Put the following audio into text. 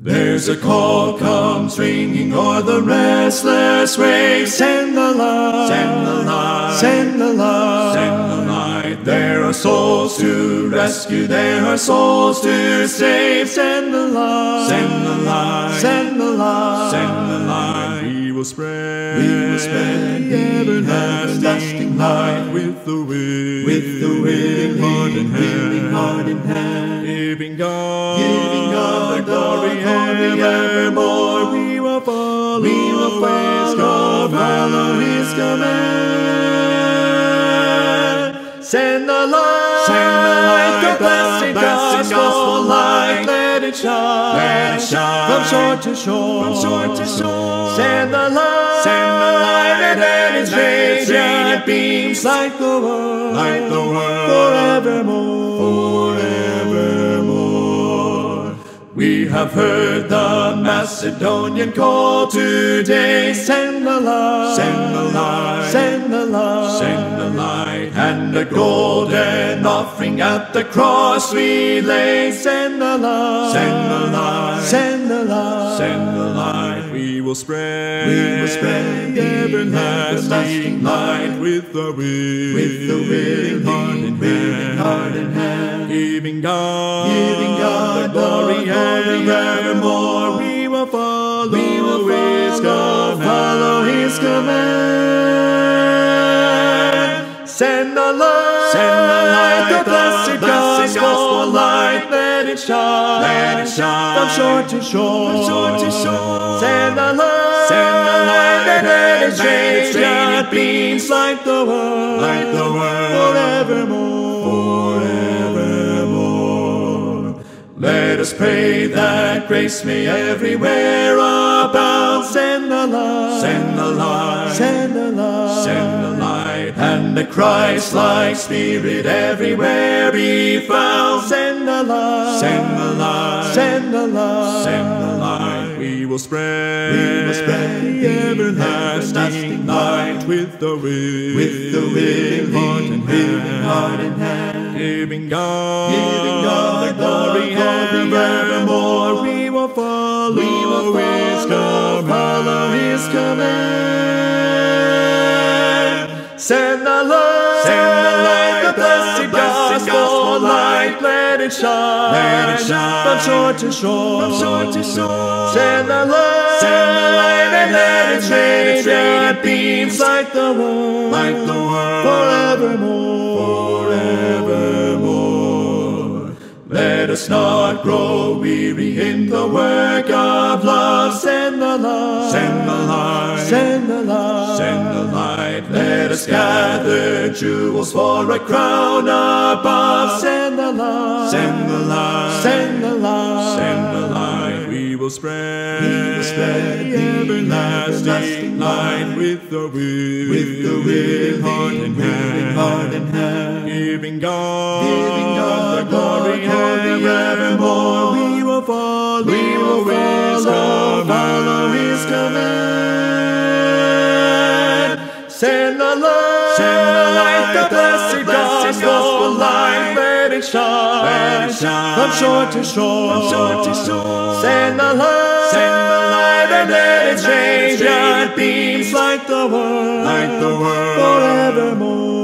There's a call comes ringing o'er the restless waves. Send the light, send the light, send the light, send the light. There are souls to rescue, there are souls to save. Send the light, send the light, send the light, send the light. We will spread the everlasting light with the wind, heart in hand, giving God the glory evermore. We will follow His command. Send the light, the blessed gospel light. Let it shine, from shore to shore, Send the light, and let its radiant beams light the world, forevermore. We have heard the Macedonian call today. Send the light, send the light, send the light, send the light, and a golden offering at the cross we lay. Send the light, send the light, send the light, send the light. We will spread the everlasting light with the wind, heart in hand, giving God the glory evermore. We will follow His command. Send the light, the blessed gospel light. Let it shine, from shore to shore, Send the light, and let its radiant beams light the world, forevermore. Let us pray that grace may everywhere abound. Send the light, send the light, send the light, send the light, and the Christ-like Spirit everywhere be found. Send the light, send the light, send the light, send the light. We will spread the everlasting light with the wind, heart in hand, giving God the glory evermore. We will follow His command. Send the light, the blessed gospel light. Let it shine, from shore to shore, Send the light, and let its radiant beams light the world, forevermore. Let us not grow weary in the work of love. Send the light, send the light, send the light, send the light. Let us gather jewels for a crown above. Send the light, send the light, send the light, send the light. We will spread the everlasting light with the wind, heart in hand, giving God the glory evermore. We will follow His command. Send the light, the blessed gospel light. Let it shine, from shore to shore, Send the light, and let its radiant beams light the world, forevermore.